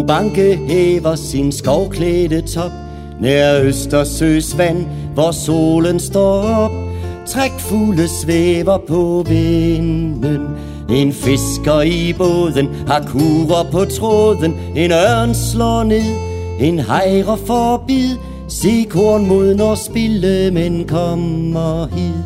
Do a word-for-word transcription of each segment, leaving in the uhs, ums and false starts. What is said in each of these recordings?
banke hæver sin skovklædte top nær Østersøs vand, hvor solen står op. Trækfugle svæver på vinden, en fisker i båden har kurer på tråden. En ørn slår ned, en hejre forbi. Se korn mod når spillemænd kommer hid.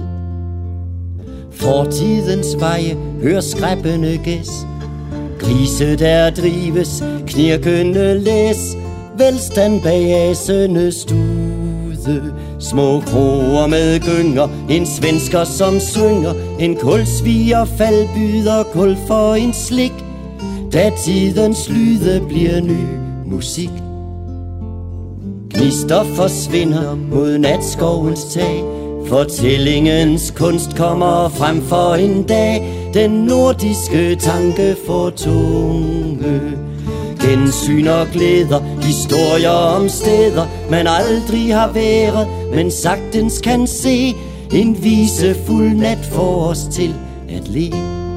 Fortidens veje hør skræppende gæs, grise der drives, knirkende læs. Velstand bag asende stude, små kroer med gynger, en svensker som synger. En kulsviger faldbyder kul for en slik, da tidens lyde bliver ny musik. Gnister forsvinder mod natskovens tag, fortællingens kunst kommer frem for en dag. Den nordiske tanke får tunge, gensyn og glæder, historier om steder man aldrig har været, men sagtens kan se. En visefuld nat får os til at le.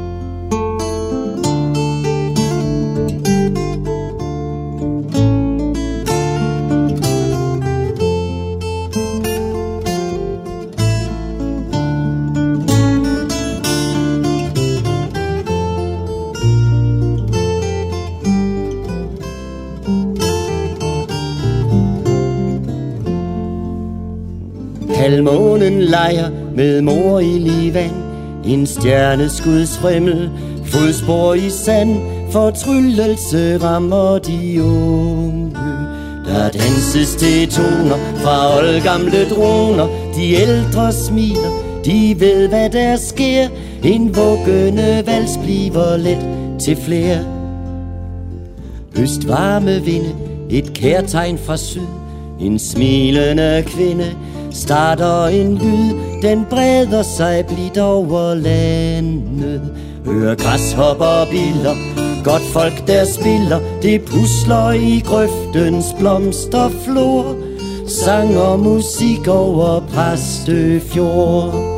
Halvmånen leger med mor i livand, en stjerneskuds frimmel, fodspor i sand. Fortryllelse rammer de unge, der danses til toner fra oldgamle droner. De ældre smiler, de ved hvad der sker. En vuggende vals bliver let til flere. Østvarme vinde, et kærtegn fra syd. En smilende kvinde starter en lyd, den breder sig blidt over landet. Hør græshopper biller, godt folk der spiller. Det pusler i grøftens blomsterflor, sang og musik over Præstø Fjord.